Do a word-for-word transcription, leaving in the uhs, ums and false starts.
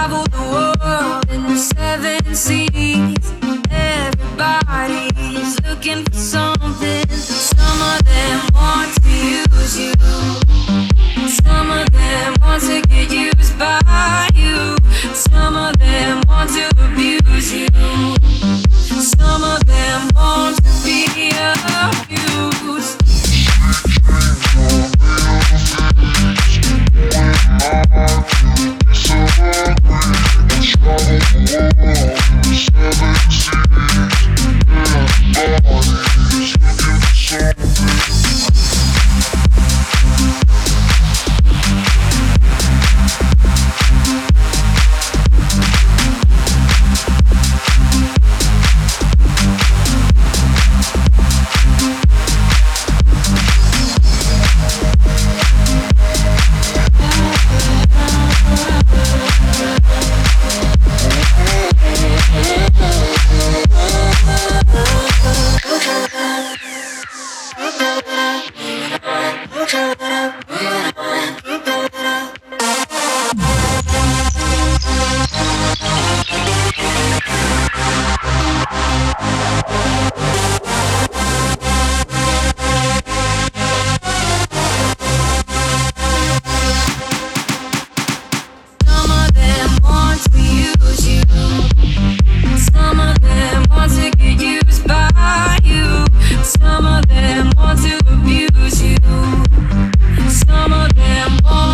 travel the world in the seven seas. Everybody's looking for something. Some of them want to use you. Some of them want to get used by you. Some of them want to abuse you. Some of them want to be abused. Some of them want to get used by you. Some of them want to abuse you. Some of them want